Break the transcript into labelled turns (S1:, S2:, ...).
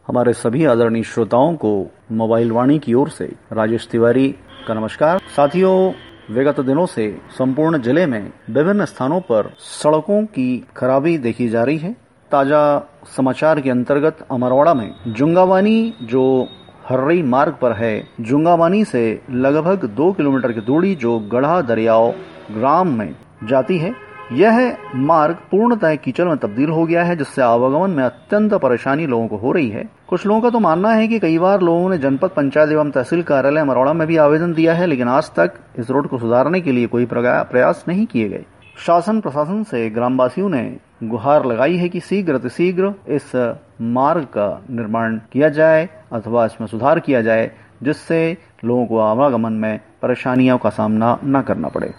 S1: हमारे सभी आदरणीय श्रोताओं को मोबाइल वाणी की ओर से राजेश तिवारी का नमस्कार। साथियों, विगत दिनों से संपूर्ण जिले में विभिन्न स्थानों पर सड़कों की खराबी देखी जा रही है। ताजा समाचार के अंतर्गत अमरवाड़ा में जुंगावानी जो हर्री मार्ग पर है, जुंगावानी से लगभग 2 किलोमीटर की दूरी जो गढ़ा दरियाव ग्राम में जाती है, यह मार्ग पूर्णतः कीचड़ में तब्दील हो गया है, जिससे आवागमन में अत्यंत परेशानी लोगों को हो रही है। कुछ लोगों का तो मानना है कि कई बार लोगों ने जनपद पंचायत एवं तहसील कार्यालय अमरवाड़ा में भी आवेदन दिया है, लेकिन आज तक इस रोड को सुधारने के लिए कोई प्रयास नहीं किए गए। शासन प्रशासन से ग्रामवासियों ने गुहार लगाई है कि शीघ्र इस मार्ग का निर्माण किया जाए अथवा इसमें सुधार किया जाए, जिससे लोगों को आवागमन में परेशानियों का सामना न करना पड़े।